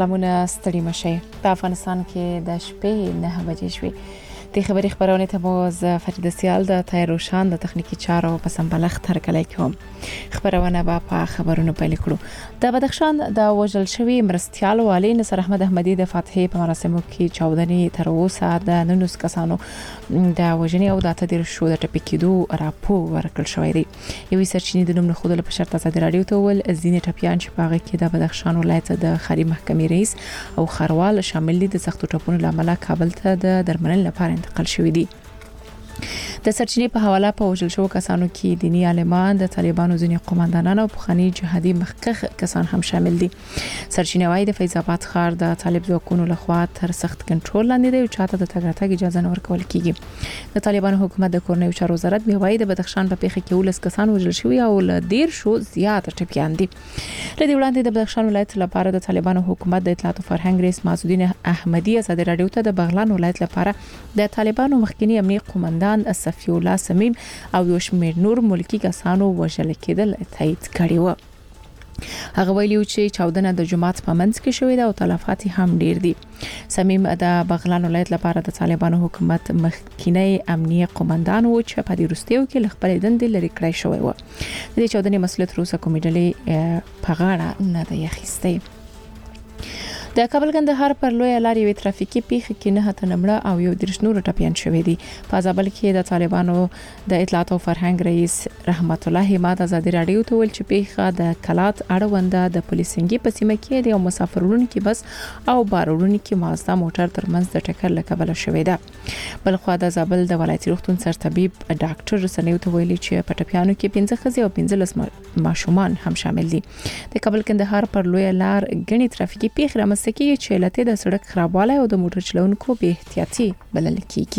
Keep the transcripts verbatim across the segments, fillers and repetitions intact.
سلامونه ستړي مشي په افغانستان کې د شپې نه بجې شوې د خبري خبرونه ته مو ز فرید سیال د تایروشان د تخنیکی چارو په سمبلغ ترکلای کوم خبرونه به په خبرونو پیل کړو د بدخشان د وژل شوی مرستيال والی نصر احمد احمدی د فتحې په مراسمو کې چاودنی تر اوسه د ننوس کسانو د وژنې او د تدیر شو د ټپکېدو راپور ورکړل شوی دی یوې سرچینې د نوم نه خوده په شرط ازادي رادیو ته ول زینې ټپیان چې پاغه کې د بدخشان ولایت د خاري محکمې رئیس او خروال شامل دي د سختو ټپونو لامل کابل ته د درمنل لپاره انتقال شوی دی د سرچینې په حواله په وژل شو کسانو کې دینی عالمان د طالبانو ځینې قوماندانان او پخوانی جهادي مخکخ کسان هم شامل دي سرچینې وايي د فیض آباد ښار د طالب ځواکونو لخوا تر سخت کنټرول لاندې دی او چاته د تګ راتګ اجازه نه ورکول کیږي د طالبانو حکومت د کورنیو چارو وزارت به وايي د بدخشان په پیښه کې ولس کسان وژل شوی او ل ډیر شو زیات ټپیان دي لدی وړاندې د بدخشان ولایت لپاره د طالبانو حکومت د اطلاعات او فرهنګ رئیس معزالدین احمدی ازادي رادیو ته د بغلان ولایت لپاره د طالبانو مخکنی امنیه قومندان صفی الله سمیم او یو شمېر نور ملکی کسانو وژل کېدل تایید کړي و هغه ویلي چې چاودنه د جماعت په منځ کې شوې ده او تلفات هم ډیر دي سمیم د بغلان ولایت لپاره د طالبانو حکومت مخکنی امنیه قومندان و چې په دې وروستیو کې لخپل دندې لري کړی شوی و د دې چاودنې مسؤلیت روسه کومیډلې په غاړه نه دی اخیستی د کابل کندهار پر لوی لارې وی ترافیکي پیښه کې نه هته نمړه او یو درش نور ټپیان شوې دي په ځابل کې د طالبانو د اطلاعات او فرهنګ رئیس رحمت الله حماد ازادي رادیو ته ول چې پیښه د کلات اړونده د پولیسنګي په سیمه کې د مسافرونو کې بس او بارونو کې مازدا موټر ترمنځ د ټکر لکبل شوې ده بل خو د ځابل د ولایتي روغتون سرطبيب ډاکټر سنیو ته ویلي چې په ټپیانو کې پنځه خزي او پنځه ماشومان هم شامل دي د کابل کندهار پر لوی لار غني ترافیکي پیښه رامنځته کیږي چې لته د سړک خرابوالی او د موټر چلونکو بې احتیاطي بلل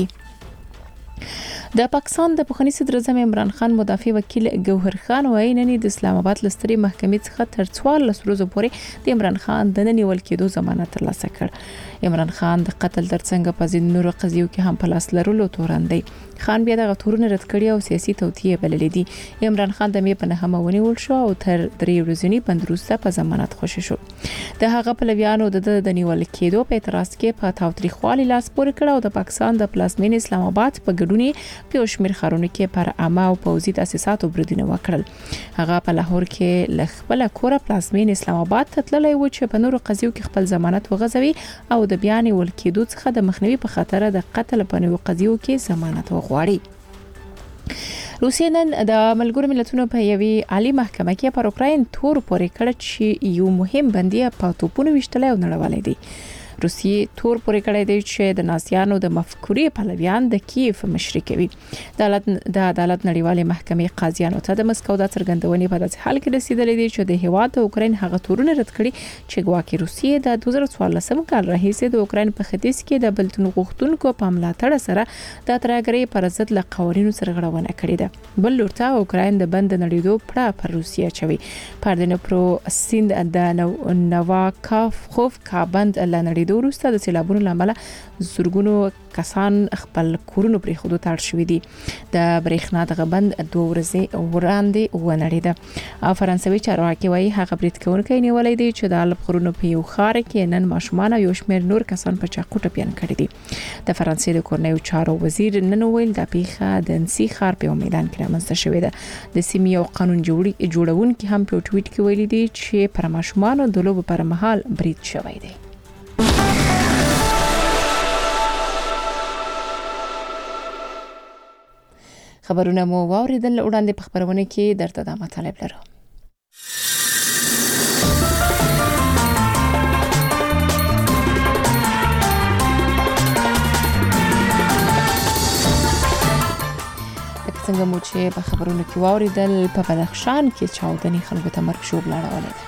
کیږي د پاکستان د پخوانی صدر اعظم عمران خان مدافع وکیل ګوهر خان وايي نن د اسلام آباد لستري محکمې څخه تر څوارلس ورځې پورې د عمران خان د نیول کېدو ضمانت ترلاسه کړ عمران خان د قتل ترڅنګ په ځینو نورو قضیو کې هم په لاس لرلو تورن دی خان بیا د غتورونو رد کړی او سیاسي توطیه بللې دي عمران خان د می په نهمه ونیول شو او تر درې ورځې بند وروسته په ضمانت خوشی شو د هغه پلویانو د د نیول کېدو په اعتراض کې په تاوتریخوالي لاس پورې کړ او د پاکستان د پلازمین اسلام آباد په ګډونی په شمیر خارونو کې پر عامه او پوزي تاسیساتو بریدونه وکړل هغه په لاهور کې لخپل کور پلازمین اسلام آباد ته تللی و چې په نورو قضیو کې خپل ضمانت وغځوي او د بیان ول کېدو څخه د مخنیوي په خاطر د قتل په نورو قضیو کې ضمانت وغواړي روسیه نن د ملګرو ملتونو په یوې عالی محکمه کې پر اوکراین تور پورې کړ چې یو مهم بندي په توپونو وشتل او نړولې دي روسیه تور پورې کړی دی چې د نازیانو د مفکورې پلویان د کیف مشري کوي د عدالت د عدالت نړیوالې محکمې قاضیانو ته د مسکو د څرګندونې په داسې حال کې رسیدلې دي چې د هیواد د اوکراین هغه تورونه رد کړي چې ګواکې روسیه د دوه زره څوارلسم کال راهیسې د اوکراین په ختیځ کې د بلتون غوښتونکو په ملاتړ سره د ترهګرۍ پر ضد له قوانینو سره غړونه کړې ده بل لورته اوکراین د بند نړیدو پړه پر روسیه چوي پردنه پرو سیند د نواکاف خوف کا بند لنړیدو وروسته د سیلابونو لامل زورګونو کسان خپل کورونو پرې خودو تړ شوې دي د برېښنا د غبند دوه ورځې وړاندې ونړیده او فرانسوي چارواکي وايي هغه برید کوونکی نیولې دي چې د الپ غرونو په یو ښار کې نن ماشومان او یو شمېر نور کسان په چاقو ټپیان کړي دي د فرانسې د کورنیو چارو وزیر نن ویل د پیښه د انسی ښار په میدان کې رامنځته شوې ده د سیمې او قانون جوړي جوړونکي هم په ټویټ کې ویلي دي چې پر ماشومان د لوب پر مهال برید شوی دی خبرونه مو واوریدل وړاندې په خبرونه کې درته د مطالب لرو څنګه مو چې په خبرونه کې واوریدل په بدخشان کې چاودنې خلکو ته مرګ شوب لاړولې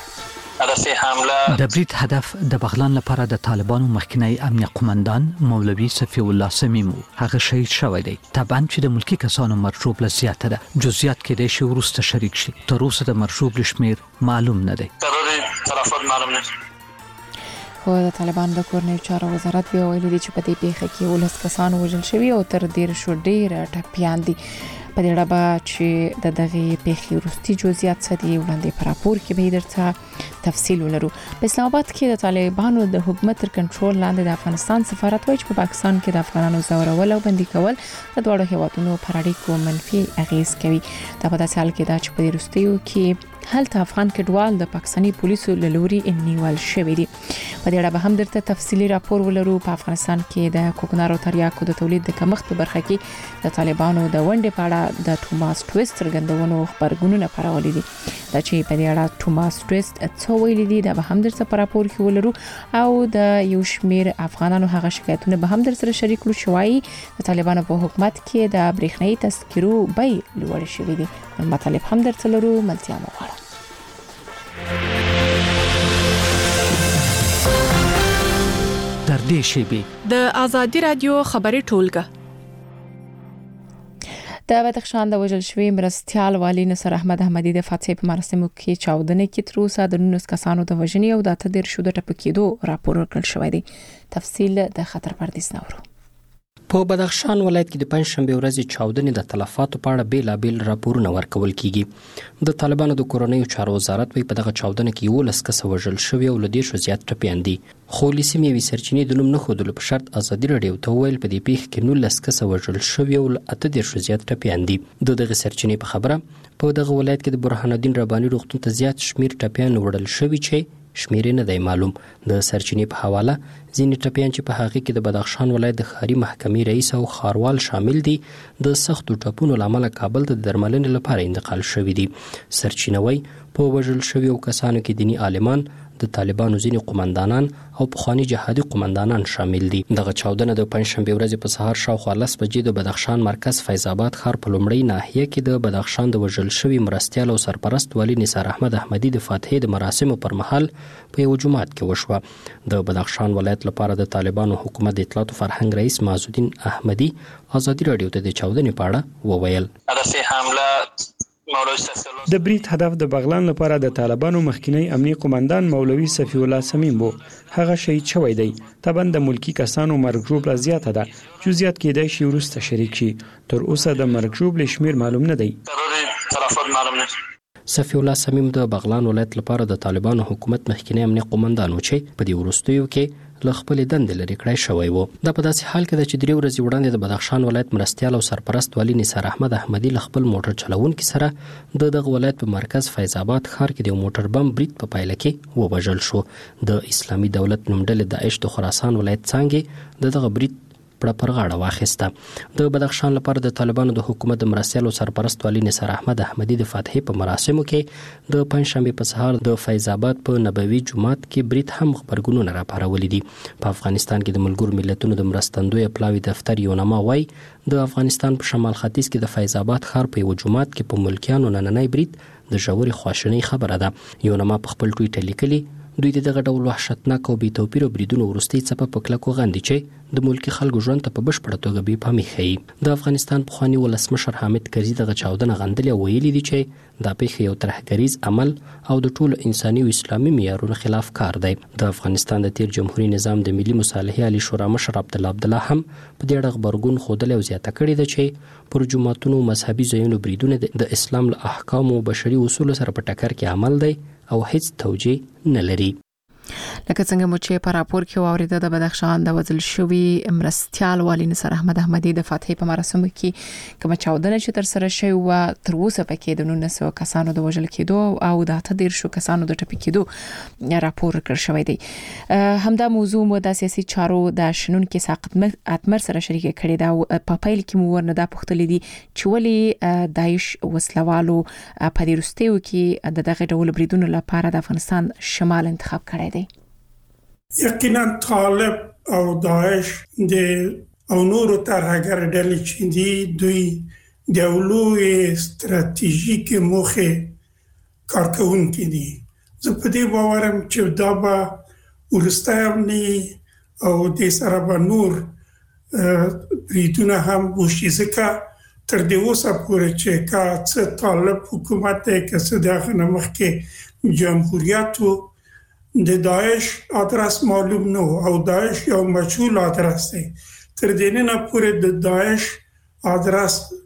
د برید هدف د بغلان لپاره د طالبانو مخکنی امنیه قومندان مولوی صفی الله سمیم هغه شهید شوی دی طبعا چې د ملکی کسانو مرجوب لزیاته ده جزئیات کې د شی ورسته شریک شي تر اوسه د مرجوب لشمیر معلوم نه دی طرفات معلوم نه خو د طالبان د کورنیو چارو وزارت بیا ویلي دی چې په دې پیښه کې ولس کسان وژل شوي او تر ډیر شو ډیر ټپیان دي په دې اړه به چې د دغه پیښې وروستي جزئیات څه دي وړاندې پر راپور کې به درته تفصیل ولرو. په اسلام آباد کې د طالبانو د حکومت تر کنټرول لاندې د افغانستان سفارت وایي چې په پاکستان کې د افغانانو زورول او بندي کول د دوه هیوادونو پر اړیکو منفي اغیز کوي. دا په داسې حال کې دا چې په وروستیو کې هلته افغان کډوال د پاکستاني پولیسو له لوري نیول شوی دي. په دې اړه به هم درته تفصیلی راپور ولرو. په افغانستان کې د کوکنارو تریاکو د تولید د کمښت په برخه کې د طالبانو د ونډې په اړه د توماس ټویست څرګندونو خبرګونونه خپرولي دي. دا چې په دې اړه توماس ټویست څه ویلي دي دا به هم درته په راپور کې ولرو او د یو شمیر افغانانو هغه شکایتونه به هم در سره شریک کړو چې وايي د طالبانو په حکومت کې د برېښنايي تذکرو بیې لوړ شوې دي. مطالب هم درته لرو. ملتیا مو غواړم. در دې شیبه د آزادی رادیو خبري ټولګه د بدخشان د وژل شوی مرستيال والی نصر احمد احمدي د فاتحې په مراسمو کې چاودنه کې تر اوسه د نولس کسانو د وژنې او د اته دېرش د ټپکېدو راپور ورکړل شوی دی. تفصیل د خطر پردیس نورو. په بدخشان ولایت کې د پنځشنبه ورځې چاودنې د تلفاتو په اړه بیلابیل راپورونه ورکول کیږي. د طالبانو د کورنیو چارو وزارت په دغه چاودنه کې یولس کس وژل شوی او لدې شو زیات ټپیان دي. خو لیسمي وی سرچینې د نوم نه خودلو په شرط ازادي رادیو ته ویل په دې پیښ کې نولس کس وژل شوی او اته دېرش زیات ټپیان دي. د دغه سرچینې په خبره په دغه ولایت کې د برهان الدین رباني روغتون ته زیات شمیر ټپیان وړل شوی چې شمیر نه دی معلوم. د سرچینې په حواله ځینې ټپیان چې په هغه کې د بدخشان ولایت د ښاري محکمې رئیس او خاروال شامل دي د سختو ټپونو لامل کابل ته د درملنې لپاره انتقال شوی دي. سرچینوي په وژل شوی او کسانو کې دینی عالمان، د طالبانو ځینې قومندانان او پخوانی جهادي قومندانان شامل دي. دغه چاودنه د پنځشنبه ورځې په سهار شاوخوا لس بجې د بدخشان مرکز فیض آباد ښار په لومړی ناحیه کې د بدخشان د وژل شوی مرستيال او سرپرست والی نثار احمد احمدي د فاتحې د مراسمو پر مهال په یو جماعت کې وشوه. د بدخشان ولایت لپاره د طالبانو حکومت د اطلاعات او فرهنګ رئیس معزالدین احمدي ازادي رادیو ته د چاودنې په اړه وویل. هدف حمله د بریټ هدف د بغلان لپاره د طالبانو مخکینی امنی قومندان مولوی صفی الله سمیم وو. هغه شهید شوی دی. طبعا د ملکی کسانو مرګ ژوبله زیاته ده. جزئیات کېدای شي وروسته شریک شي. تر اوسه د مرګ ژوبلې شمیر معلوم نه دی. صفی الله سمیم د بغلان ولایت لپاره د طالبانو حکومت مخکینی امنی قومندان و چې په دې وروستیو کې له خپل دندې لري کړی شوی وو. دا په داسې حال کې چې درې ورځې وړاندې د بدخشان ولایت مرستيال او سرپرست والی نثار احمد احمدي له خپل موټر چلوونکي سره د دغه ولایت په مرکز فیض آباد ښار کې د موټر بم بریټ په پایله کې ووژل شو. د اسلامي دولت نومډلې داعش د خراسان ولایت څنګه د دغه بریټ پر غاړه واخیسته. د بدخشان لپاره د طالبانو د حکومت د مرستيال او سرپرست والی نثار احمد احمدي د فاتحې په مراسمو کې د پنځشنبه په سهار د فیض آباد په نبوي جومات کې بریټ هم خبرګونونه راپارولې دي. په افغانستان کې د ملګرو ملتونو د مرستندوی پلاوی دفتر یونما وای د افغانستان په شمال ختیځ کې د فیض آباد ښار په یو جومات کې په ملکیانو نننۍ بریټ د ژورې خواشینۍ خبره ده. یونما په خپل ټویټر لیکلي دوی د دغه ډول وحشتناک او بې توپیره بریدونو وروستي څپه په کلکو غندي چې د ملکی خلکو ژوند ته په بشپړه توګه بې پامي ښیي. د افغانستان پخوانی ولسمشر حامد کرزي دغه چاودنه غندلې او ویلي دي چې دا پیښه یو ترهګریز عمل او د ټولو انساني او اسلامي معیارونو خلاف کار دی. د افغانستان د تیر جمهوریت نظام د ملي مصالحې علي شورا مشر عبد الله عبد الله هم په دې اړه خبرګون خوده او زیاته کړې ده چې پر جماعتونو مذهبي ځایونو بریدونه د اسلام له احکام او بشري اصولو سره په ټکر کې عمل دی او هیڅ توجیه نه لري. لکه څنګه مو چې په راپور کې واوریده د بدخشان د وژل شوی مرستيال والی نثار احمد احمدي د فاتحې په مراسمو کې کوم چاودنه چې تر سره شوی و تر اوسه پکې د نولس کسانو د وژل کېدو او د اته دېرش کسانو د ټپي کېدو راپور ورکړ شوی دی. همدا موضوع مو د سیاسي چارو د شنن کې ساقط اتمر سره شریک کړي دا په پیل کې مو ورندا پختلې دي چې ولې داعش وسلوالو په دې وروستیو کې د دغه ډول بریدونو لپاره د افغانستان شمال انتخاب کړی دی. یقینا طالب او داعش د او نورو ترهګر ډلې چې دي دوی د لوی استراتیژیک موخه کارکونکي دي. زه په دې باورم چې دا به ورستایمني او د سره به نور بریدونه هم وشي ځکه تر دې اوسه پورې چې کا څه طالب حکومت کې څه دغه نمخکې جمهوریت د داعش ادرس معلوم نه او داعش یو مجهول ادرس دی. تر دې نه پورې د داعش ادرس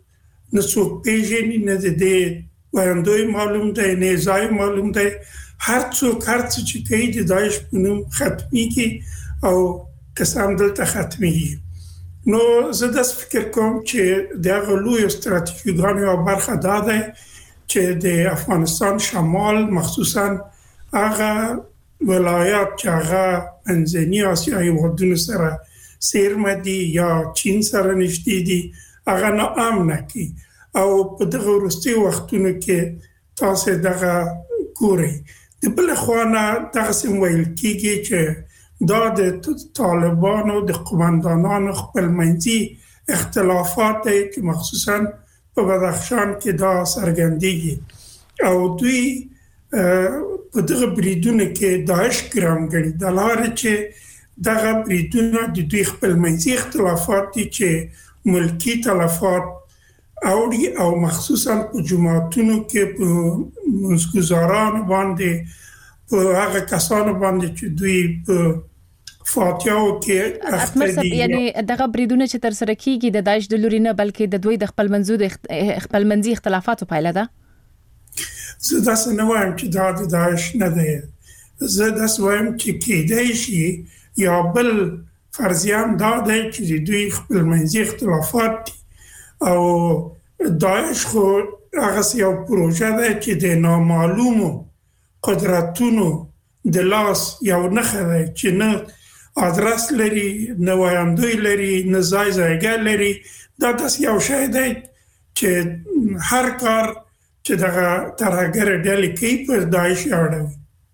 نه څوک پیژني، نه د دې وایندوی معلوم دی، نه ځای معلوم دی. هر څوک هر څه چې کوي د داعش په نوم ختميږي او کسان دلته ختميږي. نو زه داس فکر کوم چې دغه لوی استراتیژیګانې او برخه دا ده چې د افغانستان شمال مخصوصا هغه ولایات چې هغه منځني اسیا هیوادونو سره سیرمه دي یا چین سره نشتی دي هغه نه امن کی او په دغه وروستي وختونو کې تاسو دغه ګوري. د بل خوانه دغه سم ویل کیږي چې دا د طالبانو د قومندانانو خپلمنځي اختلافات دي چې مخصوصا په بدخشان کې دا سرګندېږي او دوی په دغه بریدونو کې داعش ګرام غړي د لارې چې دغه بریدونه د دوی خپلمنځي اختلافات دي چې ملکی تلفات اوړي او مخصوصا په جماعتونو کې په منځګزارانو باندې په هغه کسانو باندې چې دوی په فاتحو کې اخته دي. یعنی دغه بریدونه چې تر سره کیږي د داعش د لوري نه بلکې د دوی د خپلمنځو د خپلمنځي اختلافاتو پایله ده. زه داسې نه وایم چې دا د داعش نه ده. زه داسې وایم چې کېدای شي یا بل فرضیان دا دی چې دوی خپلمنځي اختلافات دي او داعش خو هغه یو پروژه ده چې د نامعلومو قدرتونو د لاس یو نښه ده چې نه ادرس لري، نه وایندوی لري، نه ځای ځایګه لري. دا داسې یو شی دی چې هر کار چې دغه ترهګر ډلې کوي پر داعش اړوي.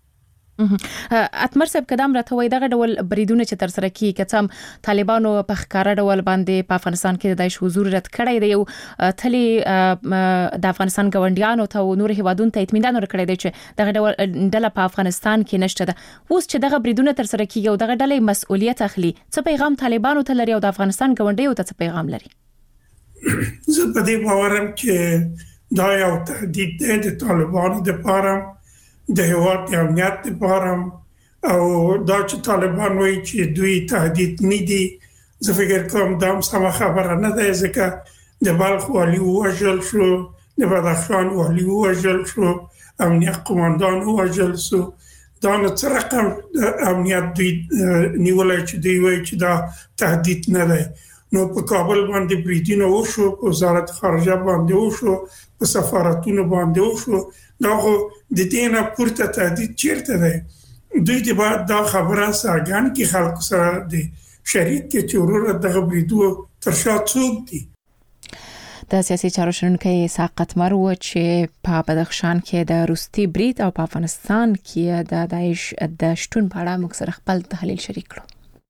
اتمر صاحب قدم راته وای دغه ډول بریدونه چې تر سره کیږي کڅم طالبانو په ښکارا ډول باندې په افغانستان کې د داعش حضور رد کړی دی او تلي د افغانستان ګوندیانو ته او نور هیوادونو ته اطمینان ورکړی دی چې دغه ډول ډله په افغانستان کې نشته ده. اوس چې دغه بریدونه تر سره کیږي او دغه ډله مسؤلیت اخلي، څه پیغام طالبانو ته لري او د افغانستان ګوندیو ته څه پیغام لري؟ زه په دې باورم چې دا یو تهدید دی د طالبانو لپاره، د هیواد د امنیت لپاره او دا چې طالبان وایي چې دوی تهدید نه دي. زه فکر کوم دا سم خبره نه ده ځکه د بلخ والي وژل شو، د بدخشان والي وژل شو، امنیت قومندان وژل شو. دا نو څه رقم امنیت دوی نیولای چې دوی وایي چې دا تهدید نه ده. نو په کابل باندې بریدونه وشو، په وزارت خارجه باندې وشو، په سفارتونو باندې وشو. دا خو د دې نه پورته تهدید چیرته دی؟ دوی دې باید دا خبره څرګند کړي خلکو سره د شریک کې چې وروره دغه بریدو تر شا څوک دي. د سیاسي چارو شنونکی ساقط مرو چې په بدخشان کې د روسي برید او په افغانستان کې د داعش د شتون په اړه موږ سره خپل تحلیل شریک کړو.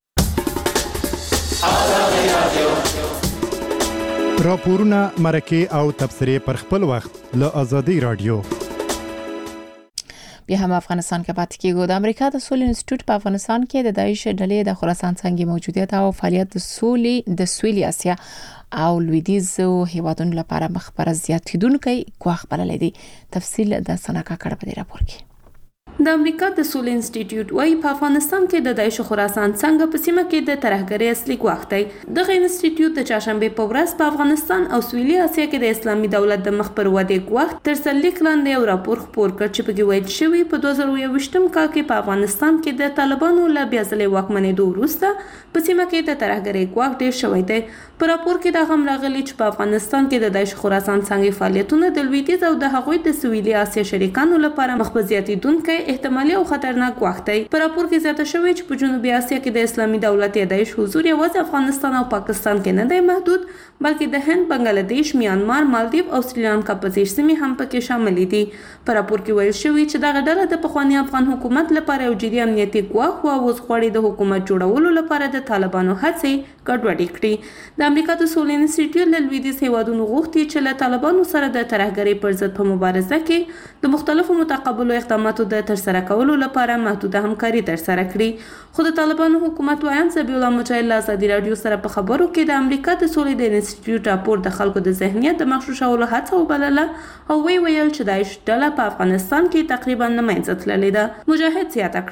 راپورونه مرکه او تبصره پر خپل وخت له ازادي رادیو. بیا هم افغانستان کې پاتې کېږو. د امریکا د سولې انسټیټیوټ په افغانستان کې د داعش ډلې د خراسان څنګه موجودیت او فعالیت د سولې د سویلي اسیا او لویدیځو هیوادونو لپاره مخبره زیاتیدونکو ګواښ بللی دی. تفصیل د سناکا کړه په دې راپور کې. د امریکا د سولې انسټیټیوټ وايي په افغانستان کې د داعش خراسان څنګه په سیمه کې د ترهګرۍ اصلي ګواښ دی. دغه انسټیټیوټ د چاشنبه په ورځ په افغانستان او سویلي اسیا کې د اسلامي دولت د مخ پر ودې ګواښ تر سرلیک لاندې یو راپور خپور کړ چې په کې ویل شوی په دوه زره یوویشتم کال کې په افغانستان کې د طالبانو له بیا ځلې واکمنېدو وروسته په سیمه کې د ترهګرۍ ګواښ ډېر شوی دی. په راپور کې دا هم راغلی چې په افغانستان کې د داعش خراسان څنګه فعالیتونه د لویدیځ او د هغوی د سویلي اسیا شریکانو لپاره مخ په زیاتیدونکو احتمالي او خطرناک وخت دی. په راپور کې زیاته شوی چې په جنوبي اسیا کې د اسلامي دولت یا داعش حضور یوازې افغانستان او پاکستان کې نه دی محدود بلکې د هند، بنگلاديش، میانمار، مالدیو او سریلانکا په څیر سیمې هم پکې شامل دي. په راپور کې ویل شوی چې دغه ډله د پخوانی افغان حکومت لپاره یو جدي امنیتي ګواښ او اوس غواړي د حکومت جوړولو لپاره د طالبانو هڅې ګډوډې کړي. د امریکا د سولې انسټیټیوټ له لویدیځ هیوادونو غوښتي چې له طالبانو سره د ترهګرۍ پر ضد په مبارزه کې د مختلفو متقابلو اقداماتو د ترسره کولو لپاره محدوده همکاري ترسره کړي. خو د طالبانو حکومت وایي ذبیح الله مجاهد له ازادي رادیو سره په خبرو کې د امریکا د سولې د انسټیټیوټ راپور د خلکو د ذهنیت د مغشوشولو هڅه وبلله او وی ویل چې داعش ډله په افغانستان کې تقریبا نه منځ تللې ده. مجاهد زیاته کړه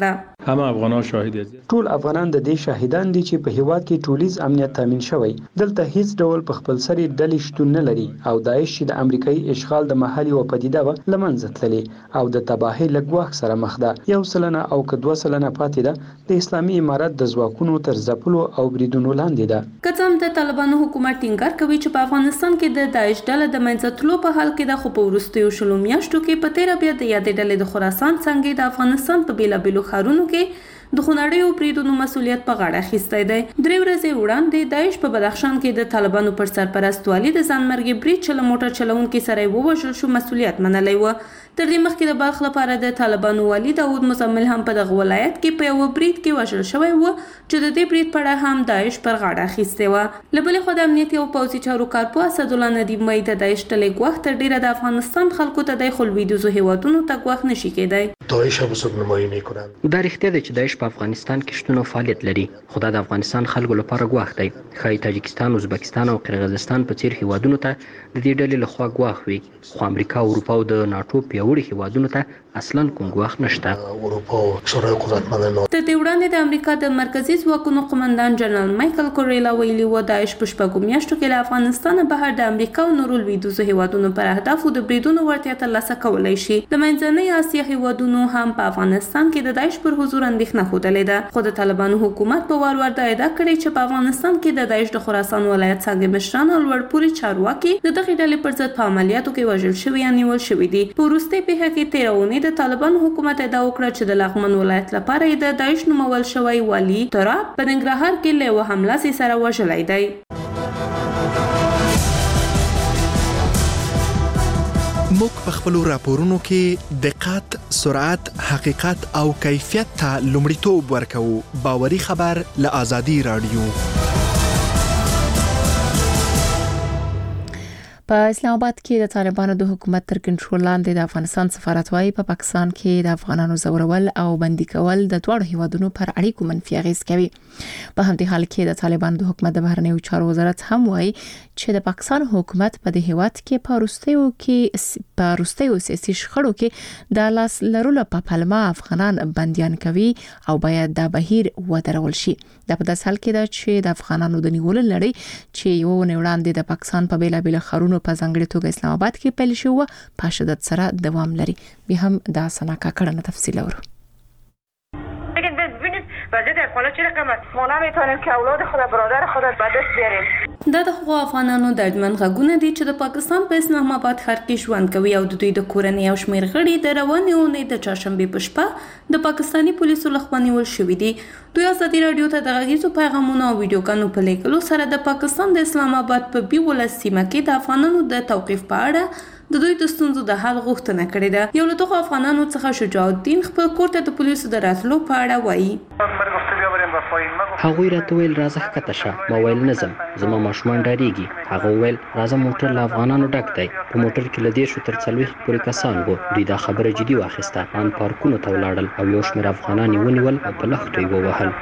همه افغانان شاهد دي. ټول افغانان د دې شاهدان دي چې په هیواد کې ټولیز امنیت تامین شوی. دلته هیڅ ډول په خپل سری ډلې شتون نه لري او داعش چې د امریکایي اشغال د محلي او پدیده و لمنځه تللې او د تباهي لګواخ سره مخ ده. یو سلنه او کدو سلنه پاتې ده د اسلامي امارت د ځواکونو تر ځپلو او بریدونو لاندې ده. کڅم د طالبانو حکومت ټینګار کوي چې په افغانستان کې د داعش ډله د منځه تلو په حال کې د خو په وروستیو شلو میاشتو کې په تیره بیا د یادې ډلې د خراسان څنګه د افغانستان په بیلابیلو ښارونو کې د خونړیو بریدونو مسولیت په غاړه اخیستی دی. درې ورځې وړاندې داعش په بدخشان کې د طالبانو پر سرپرست والي د ځانمرګي برید چې له موټر چلونکي سره یې ووژل شو مسولیت منلی و. تر دې مخکې د بلخ لپاره د طالبانو والي داود مزمل هم په دغه ولایت کې په یو برید کې وژل شوی و چې د دې برید په اړه هم داعش پر غاړه اخیستې وه. له بلې خوا د امنیتي او پوځي چارو کارپوه اسدالله ندیم وایي د داعش ډلې ګواښ تر ډېره د افغانستان خلکو ته د لویدیځو هیوادونو ته ګواښ نشي کېدی. داعش هم څوک نمایي میکنن. دا رښتیا ده چې داعش په افغانستان کې شتون او فعالیت لري، خو دا د افغانستان خلکو لپاره ګواښ دی. ښایي تاجکستان، ازبکستان او قرغیزستان په څیر هیوادونو ته د دې ډلې لخوا ګواښ وي، خو امریکا، اروپا او د ناټو پیاوړي هیوادونو ته اصلا کوم ګواښ نشته. اروپا او شورای قدرتمندانو تر دې وړاندې د امریکا د مرکزي ځواکونو قومندان جنرال مایکل کوریلا ویلي و داعش په شپږو میاشتو کې له افغانستانه بهر د امریکا او نورو لویدیځو هیوادونو پر اهدافو د بریدونو وړتیا ترلاسه کولی شي. د منځنۍ اسیا هیوادونو هم په افغانستان کې د داعش پر حضور اندېښنه ښودلې ده، خو د طالبانو حکومت په وار وار دا ادعا کړې چې په افغانستان کې د داعش د خراسان ولایت څنګه مشران او لوړپوړي چارواکي د دغې ډلې پر ضد په عملیاتو کې وژل شوي یا نیول شوي دي. په وروستۍ پیښه کې تېره اونۍ د طالبانو حکومت ادعا وکړه چې د لغمن ولایت لپاره یې د داعش نومول شوی والي تراب په ننګرهار کې له یوه حمله سي سره وژلی دی. موږ په خپلو راپورونو کې دقت، سرعت، حقیقت او کیفیت ته لومړیتوب ورکوو. باوري خبر له آزادي رادیو. په اسلام آباد کې د طالبانو د حکومت تر کنټرول لاندې د افغانستان سفارت وايي په پاکستان کې د افغانانو زورول او بندي کول د دواړو هیوادونو پر اړیکو منفي اغیز کوي. په همدې حال کې د طالبانو د حکومت د بهرنیو چارو وزارت هم وايي چې د پاکستان حکومت په دې هیواد کې په وروستیو کې په وروستیو سیاسي شخړو کې د لاس لرلو په پلمه افغانان بنديان کوي او باید دا بهیر ودرول شي. دا په داس حال کې ده چې د افغانانو د نیولو لړۍ چې یو نیوړاندې د پاکستان په بیلابل خارونو په ځانګړي توګه اسلام آباد کې پیل شو په شدت سره دوام لري. به هم دا سناکا کړنه تفصیل اورو. لیکن ببینید وضعیت افغانا چه رقم است. ما نمیتونیم که اولاد خود برادر خود به دست بیاریم. دا د هغو افغانانو دردمن غږونه دي چې د پاکستان په اسلام آباد ښار کې ژوند کوي او د دوی د کورنۍ او شمېر غړي د روانې اونۍ د چهارشنبې په شپه د پاکستاني پولیسو لخوا نیول شوي دي. دوی ازادي راډیو ته د غږیزو پیغامونو او ویډیوګانو په لیږلو سره د پاکستان د اسلام آباد په بي ولس سیمه کې د افغانانو د توقیف په اړه د دوی د ستونزو د حل غوښتنه کړې ده. یو له دغو افغانانو څخه شجاع الدین خپل کور ته د پولیسو د راتلو په اړه وایي. هغوی راته ویل راځه ښکته شه. ما ویل نه ځم، زما ماشومان ډارېږي. هغه وویل راځه موټر له افغانانو ډک دی. په موټر کې له دېرشو تر څلوېښت پورې کسان وو. دوی دا خبره جدي واخیسته. ان پارکونو ته ولاړل او یو شمېر افغانان یې ونیول او په لښتو یې ووهل.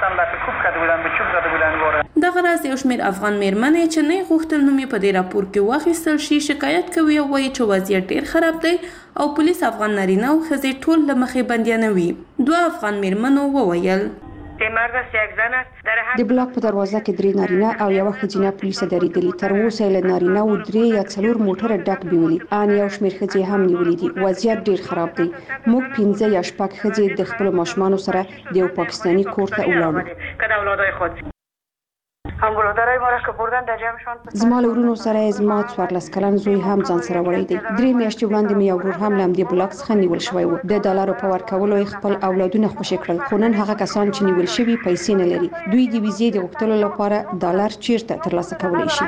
دغه راز یو شمېر افغان میرمنې چې نه غوښتل نوم یې په دې راپور کې واخیستل شي شکایت کوي او وایي چې وضعیت ډېر خراب دی او پولیس افغان نارینه او ښځې ټول له مخې بندیانوي. دوه افغان میرمنو وویل د بلاک په دروازه کې درې نارینه او یوه ښځینه پولیسه درېدلي. تر اوسه یې له نارینه و درې یا څلور موټره ډک بیولي. ان یو شمېر ښځې هم نیولي دي. وضعیت ډېر خراب دی. موږ پنځه یا شپږ ښځې د خپلو ماشومانو سره د یو پاکستاني کور ته ولاړو. زما له ورونو سره زما څوارلس کلن زوی هم ځان سره وړی دی. درې میاشتې وړاندې مې یو ورور هم له همدې بلاک څخه نیول شوی و. د ډالرو په ورکولو یې خپل اولادونه خوشي کړل، خو نن هغه کسان چې نیول شوي پیسې نه لري. دوی د ویزې د غوښتلو لپاره ډالر چیرته ترلاسه کولی شي؟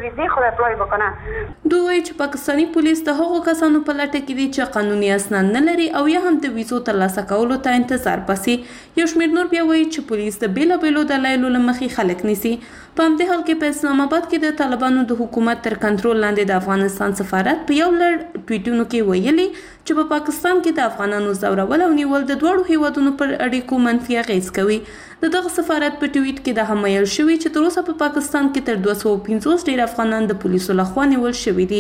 دوی وایي چې پاکستاني پولیس د هغو کسانو په لټه کې دي چې قانوني اسناد نه لري او یا هم د ویزو ترلاسه کولو ته انتظار باسي. یو شمېر نور بیا وایي چې پولیس د بیلابیلو دلایلو له مخې خلک نیسي. په همدې حال کې په اسلام آباد کې د طالبانو د حکومت تر کنټرول لاندې د افغانستان سفارت په یو لړ ټویټونو کې ویلي چې په پاکستان کې د افغانانو زورول او نیول د دواړو هیوادونو پر اړیکو منفي اغیز کوي. د دغه سفارت په ټویټ کې دا هم ویل شوي چې تر اوسه په پاکستان کې تر دوه سوه پنځوس ډیر افغانان د پولیسو لخوا نیول شوي دي.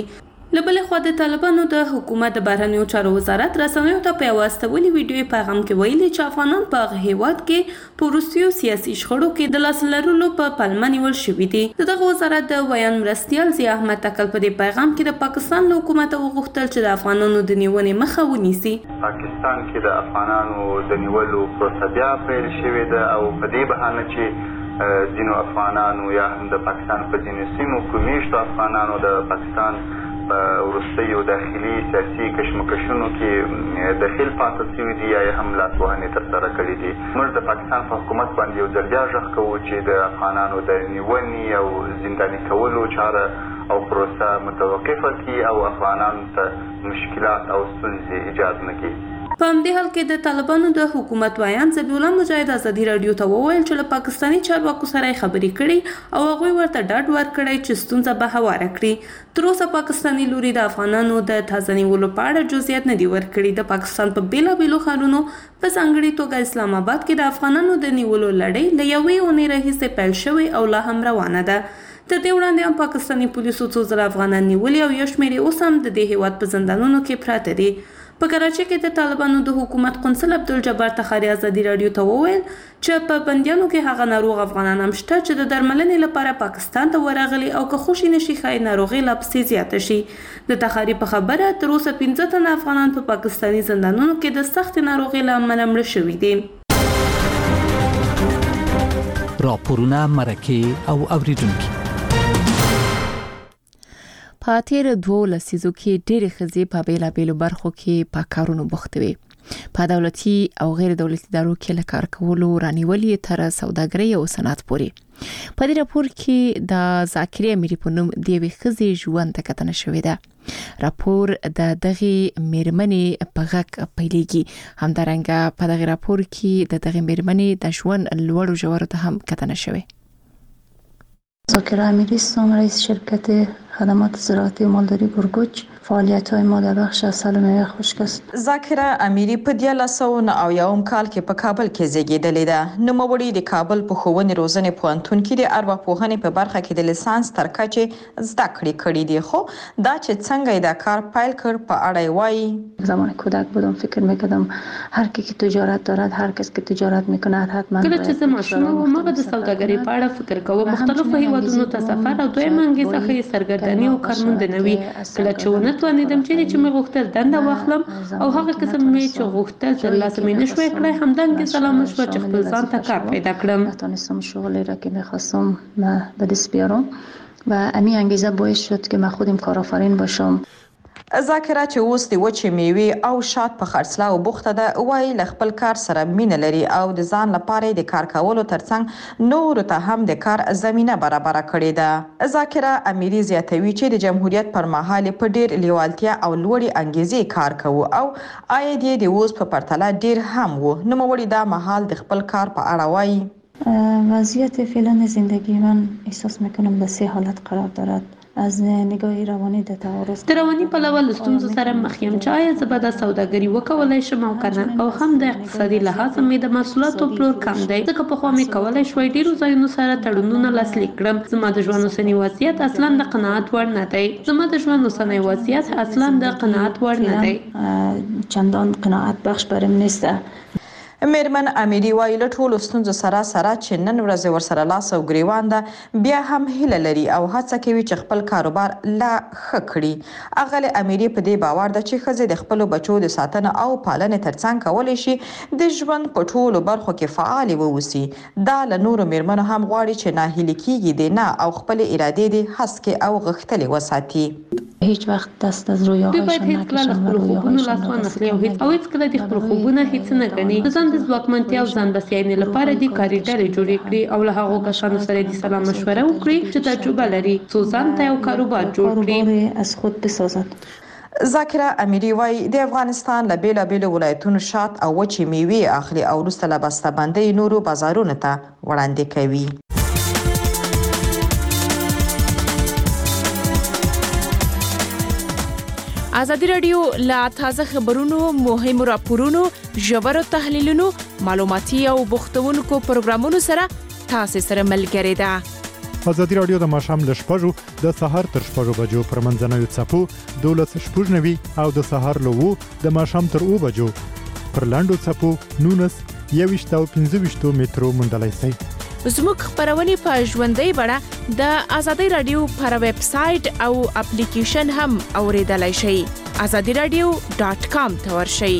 لبلې خوا د طالبانو د حکومت د بهرنیو چارو وزارت رسنیو ته په یوه استولي ویډیوي پیغام کې ویلي چې افغانان په هغه هیواد کې په وروستیو سیاسي شخړو کې د لاس لرلو په پلمه نیول شوي دي. د دغه وزارت د ویان مرستیال ضیا احمد تکل په دې پیغام کې د پاکستان له حکومت وغوښتل چې د افغانانو د نیونې مخه ونیسي. پاکستان کې د افغانانو د نیولو پروسه بیا پیل شوې ده او په دې بهانه چې ځینو افغانانو یا هم د پاکستان په ځینو سیمو کې میشتو افغانانو د پاکستان په وروستیو داخلي سیاسي کشمکشونو کې داخل پاتې شوي دي یا هم لاسوهنې ترسره کړي دي. موږ د پاکستان په حکومت باندې یو ځل بیا غږ کوو چې د افغانانو د نیونې او زنداني کولو چاره او پروسه متوقفه کړي او افغانانو ته مشکلات او ستونزې ایجاد نه کړي. په همدې حال کې د طالبانو د حکومت ویان ذبیح الله مجاهد ازادي راډیو ته وویل چې له پاکستاني چارواکو سره خبرې کړي او هغوی ورته ډاډ ورکړی چې ستونزه به هواره کړي. تر اوسه پاکستاني لوري د افغانانو د تازه نیولو په اړه جزئیات نه دي ورکړي. د پاکستان په بیلابیلو ښارونو په ځانګړي توګه اسلام آباد کې د افغانانو د نیولو لړۍ له یوې اونۍ راهیسې پیل شوې او لا هم روانه ده. تر دې وړاندې هم پاکستاني پولیسو څو ځله افغانان نیولي او یو شمېر یې اوس هم د دې هیواد په زندانونو کې پراته دي. په کراچۍ کې د طالبانو د حکومت قونسل عبدالجبار تخاري ازادي راډیو ته وویل چې په بندیانو کې هغه ناروغ افغانان هم شته چې د درملنې لپاره پاکستان ته ورغلي او که خوشي نشي ښایي ناروغي لا پسې زیاته شي. د تخاري په خبره تر اوسه پنځه تنه افغانان په پاکستاني زندانونو کې د سختې ناروغۍ له امله مړه شوي دي. راپورونه، مرکې او اوریدونکي. په تیر دوه لسیزو کې ډېرې ښځې په بیلابیلو برخو کې په کارونو بوختې وې. په دولتي او غیر دولتي ادارو کې له کار کولو رانیولې تر سوداګرۍ او صنعت پورې. په دې راپور کې د ذاکرې امیري په نوم د یوې ښځې ژوند ته کتنه شوې ده. راپور د دغې میرمنې په غږ پیلېږي. همدارنګه په دغه راپور کې د دغې میرمنې د ژوند لوړو ژورو ته هم کتنه شوې. ذاکره امیری هستم، رئیس شرکت خدمات زراعتی و مالداری گرگوچ. فعالیت‌های ما در بخش عسل و میوه خشک است. ذاکره امیری په دیارلس سوه نهه اویایم کال کې په کابل کې زیږېدلې ده. نوموړې د کابل په ښوونې روزنې پوهنتون کې د ارواپوهنې په برخه کې د لیسانس تر کچې زده کړې کړې دي. خو دا چې څنګه یې دا کار پیل کړ په اړه یې وایي. زمان کودک بودم فکر می‌کردم هر کی که تجارت دارد، هر کس که تجارت می‌کند حتما کله چې زه ماشومه وم هغه د سوداګرۍ په اړه فکر کوم. مختلفو هیوادونو ته سفر او دویمه انګیزه ښه سرګرداني او کارموندنه وي. کله چې ونه توانېدم چې چې مې غوښتل دنده واخلم او هغه قسم مې چې غوښتل ترلاسه مې نشوی کړی، همدانګې سلام شو چې خپل ځان ته کار پیدا کړم. نتونستم شغلی را که میخواستم به دست بیارم و امی انگیزه باعث شد که من خودم کارآفرین باشم. ذاکره چې اوس د وچې میوې او شات په خرڅلاو بوخته ده، وایي له خپل کار سره مینه لري او د ځان لپاره د کار کولو ترڅنګ نورو ته هم د کار زمینه برابره کړې ده. ذاکره امیری زیاتوي چې د جمهوریت پر مهال په ډیر لیوالتیا او لوړې انګیزې کار کوو او عاید یې د اوس په پرتله ډیر هم و. نوموړې دا مهال د خپل کار په اړه وایي. وضعیت فعلا زندگی من احساس میکنم به سه حالت قرار دارد. از نگاه روانی د تعارض د رواني پلوه له ستونزو سره مخ یم چې آیا زه به د سوداګري وکولای شم او کنه، او هم د اقتصادي لحاظ مې د محصولاتو پلور کم دی، ځکه پخوا مې کولای شوی ډیرو ځایونو سره تړونونه لاسلیک کړم. زما د ژوند اوسنی وضعیت اصلا د قناعت وړ نه دی. زما د ژوند اوسنی وضعیت اصلا د قناعت وړ نه دی. چندان قناعت بخش برم نیست. میرمن امیری وایي له ټولو ستونزو سره سره چې نن ورځ ورسره لاس او ګریوان ده، بیا هم هیله لري او هڅه کوي چې خپل کاروبار لا ښه کړي. اغلې امیری په دې باور ده چې ښځې د خپلو بچو د ساتنه او پالنې ترڅنګ کولی شي د ژوند په ټولو برخو کې فعالې واوسي. دا له نورو میرمنو هم غواړي چې ناهیلې کیږي دې نه او خپلې ارادې دې هسکې او غښتلې وساتي. هیڅ وخت دست از رویاهایشان نکشن و رویاهایشان او هیڅ کله د خپل خوبونه هیڅ نه ګڼي. د ځان د ځواکمنتیا او ځان بسیاینې لپاره د کاري ډلې جوړې کړي او له هغو کسانو سره د سلا مشوره وکړي چې تجربه لري، څو ځان ته یو کاروبار جوړ کړي. از خود بسازد. ذاکره امیری وایي د افغانستان له بیلابیلو ولایتونو شات او وچې میوې اخلي او وروسته له بسته‌بندۍ نورو بازارونو ته وړاندې کوي. ازادي راډیو لا تازه خبرونو، مهمو راپورونو، ژورو تحلیلونو، معلوماتي او بوختونکو پروګرامونو سره تاسو سره ملګری ده. ازادي رادیو د ماښام له شپږو د سهار تر شپږو بجو پر منځنوي څپو دولس شپږ نوي او د سهار له وو د ماښام تر اوه بجو پر لاندو څپو نونس یويشت او پنځه ویشت مترو موندلای شئ. زموږ خبرونه په ژوندۍ بڼه د ازادي رادیو پر ویب سټ او اپلیکیشن هم اوریدلای شئ. azadi radio dot com ته ورشئ.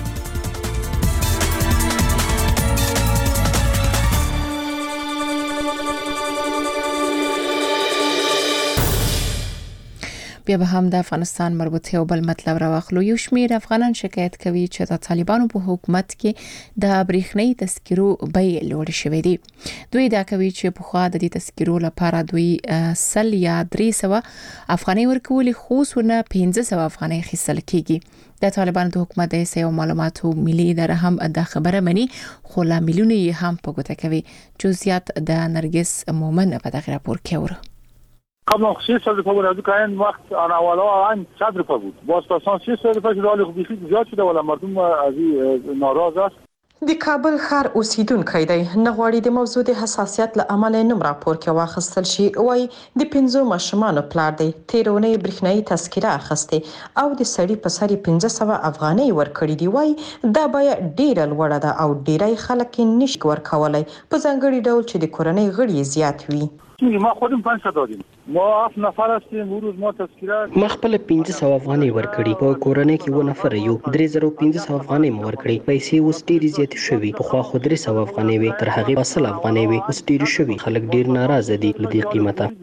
بیا به هم د افغانستان مربوط یو بل مطلب راوخلو. یو شمېر افغانان شکایت کوي چې د طالبانو په حکومت کې د برېښنايي تذکرو بیې لوړې شوې دي. دوی دا کوي چې په خوا د دې تذکرو لپاره دوی سل یا درې سوه افغانۍ ورکولي، خو ونه پنځه سوه افغانۍ اخیستل کیږي. د طالبانو د حکومت د سیاسي معلوماتو ملي اداره هم د خبره مني، خو لاملونه یې هم په ګوته کوي. جزئیات د نرګس مومن په دغه راپور کې اورو. قبلا شش سال پیش بود که وقت آن اولا آن صد روپیه بود. باز تا شش سال پیش حال خوبی زیاد شده ولی مردم از این ناراض است. د کابل ښار اوسیدونکو دی نه غواړي د موضوع د حساسیت له امله نوم راپور کې واخیستل شي. وای د پنځو ماشومانو پلار دی، تیرونه برېښنايي تذکره اخیسته او د سړي په سر پنځه سوه افغانۍ ورکړي دي. وای دا بیه ډیره لوړه ده او ډیری خلک یې نشي ورکولای، په ځانګړي ډول چې د کورنۍ غړي زیات وي. ما خودم پنج سوه دادیم. ما هفت نفر هستیم. روز ما تذکره ما خپل پنځه سوه افغانۍ ورکړي، په کورنۍ کې و نفر یو، درې زره پنځه سوه افغانۍ مو ورکړي. پیسې اوس ډېرې زیاتې شوي، پخوا خو درې سوه افغانۍ وې، تر هغې به سل افغانۍ وې، اوس ډېرې شوي. خلک ډېر ناراضه دي له دې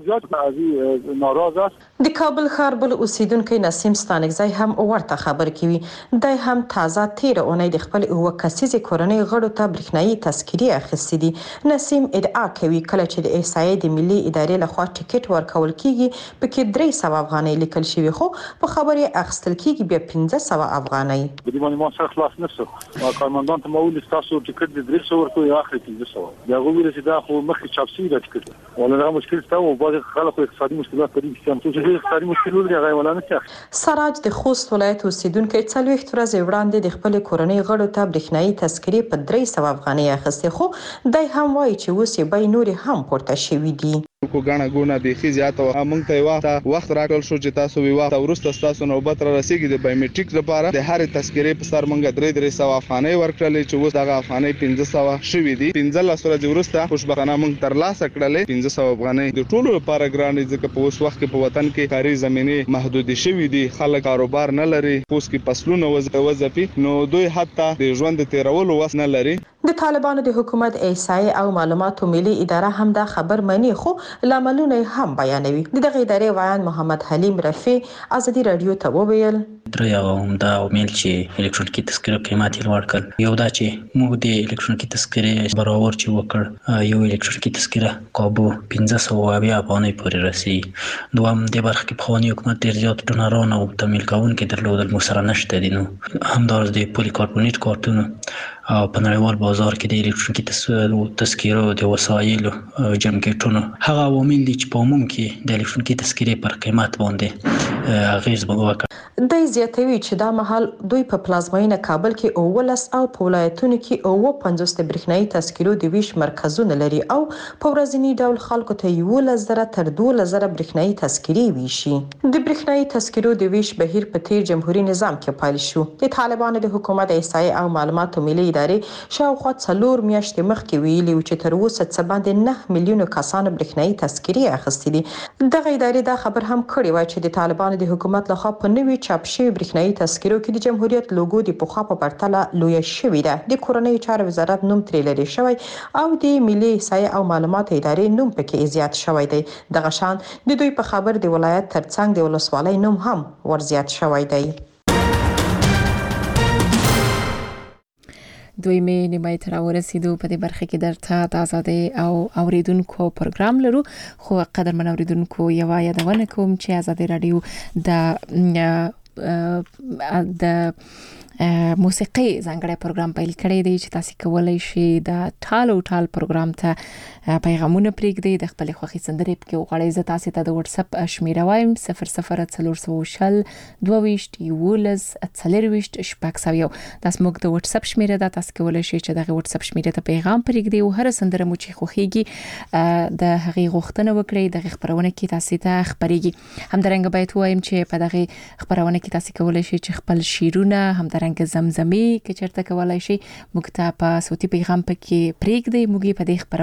قیمته. ناراضه است. د کابل ښار بل اوسیدونکی نسیم ستانکزی هم ورته خبر کوي. دی هم تازه تیر اونۍ د خپل اوه کسیزې کورنۍ غړو ته برېښنايي تذکرې اخیستې دي. نسیم ادعا کوي کله چې د احصایې د ملي ادارې لخوا ټیکټ ورکول کیږي پکې درې سوه افغانۍ لیکل شوي، خو په خبرې اخیستل کیږي بیا پنځه سوه افغانۍ. د دې باندې ما سره خلاص نه شو. ما کارمندان ته ما وویل تاسو ټیکټ د درې سوه ورکوئ اخري پنځه سوه. بیا هغوی ویل چې دا خو مخکې چاپ شوي دا ټیکټ ولا دا مشکل شته او بعضې خلکو اقتصادي مشکلات لري. څو چې اقتصادي مشکل ولري هغه ولا نه شي. سراج د خوست ولایت اوسیدونکی څلوېښت ورځې وړاندې د خپل کورنۍ غړو ته برېښنايي تذکرې په درې سوه افغانۍ اخیستې، خو دی هم وایي چې اوس یې بیې نورې هم پورته شوي دي. کو غاڼه ګونه بيخي زیاته و موږ ته وخت وخت راکړل شو چې تاسو وی وخت ورسته تاسو نوبت را رسیدي د بایومټریک لپاره د هر تذکرې په سر موږ درې درې سوه افغانۍ ورکړلې چې اوس دغه افغانۍ پنځه سوه شوي دي. پنځه لس ورځې وروسته خوشبختانه موږ ترلاسه کړلې پنځه سوه افغانۍ. د ټولو لپاره ګران دي ځکه په اوس وخت کې په وطن کې کاري زمینې محدودې شوي دي، خلک کاروبار نه لري، اوس کې فصلونه وظیفي نو دوی حتی د ژوند تیرولو وس نه لري. د طالبانو د حکومت احصایې او معلوماتو ملي اداره هم دا خبر مني، خو لاملونه هم بیانوي. دغه ادارې وایي محمد حلیم رفیع ازادي رادیو ته وویل درې او دا عامل چې الکترونیکي تذکره قیمت یې لوړ کړ. یو دا چې موږ د الکترونیکي تذکرې برابر چې وکړ، یو الکترونیکي تذکره کابو پنځه سوه اویا افغانۍ پورې رسي. دوم د برخه کې پخوانی حکومت ډېر زیات ډونران او تمویل کوونکي درلودل، موږ سره نشته دي. نو همدارس د پولي کاربونیټ کارتونو او په نړیوال بازار کې د الکترونیکي تذکرو د وسایلو جمکټونو هغه عوامل دي چې په عموم کې د الکترونیکي تذکرې پر قیمت باندې اغیز وکړي. د زیاتوي چې دا مهال دوی په پلازمینه کابل کې اولس او په ولایتونو کې او پنځوس د برېښنايي تذکرو د ویش مرکزونه لري او په ورځنی ډول خلکو ته یولس زره تر دولس زره برېښنايي تذکرې ویشي. د برېښنايي تذکرو د ویش بهیر په تیر جمهوریت نظام کې پیل شو. د طالبانو د حکومت احصایې او معلوماتو ملي ادارې شاوخوا څلور میاشتې مخکې ویلي چې تر اوسه څه باندې نه میلیونو کسانو برېښنايي تذکرې اخیستې دي. دغه ادارې دا خبر هم کړی و چې د طالبانو د حکومت لخوا په نوي چاپ شوی برېښنايي تذکرو کې د جمهوریت لوګو د پخوا په پرتله لویه شوې ده. د کورنۍ چارو وزارت نوم ترې لرې شوی او د ملي احصایې او معلومات ادارې نوم پکې زیات شوی دی. دغه شان د دوی په خبر د ولایت ترڅنګ د ولسوالۍ نوم هم ورزیات شوی دی. دوی مې نیمای تر ورسېدو. په دې برخه کې درته د آزادۍ او اوریدونکو پروګرام لرو، خو قدرمن اوریدونکو یو یادونه کوم چې آزادۍ رادیو د د موسیقي ځانګړی پروګرام پیل کړی دی چې تاسو کولای شئ د ټال او ټال پروګرام ته پیغامونه پرېږدئ د خپل خوښي سندرې په وغواړئ. زه تاسو ته د واتس اپ شمیره وایم صفر صفر څلور سوه شل دوه ویشت یولس څلور ویشت شپږ سوه یو. دا زموږ د واتس اپ شمیره ده. تاسو کولای شئ چې دغه واتس اپ شمیره ته پیغام پرېږدئ او هر سندره مو چې خوښیږي د هغې غوښتنه وکړئ دغه خبرونه کې تاسو ته خبرېږي. همدارنګه باید وایم چې په دغه خبرونه کې تاسو کولای شئ چې خپل شیرونه همدارنګه زمزمې کې چرته کولای شئ موږ ته په صوتي پیغام پکې پرېږدئ. موږ په دې خبرونه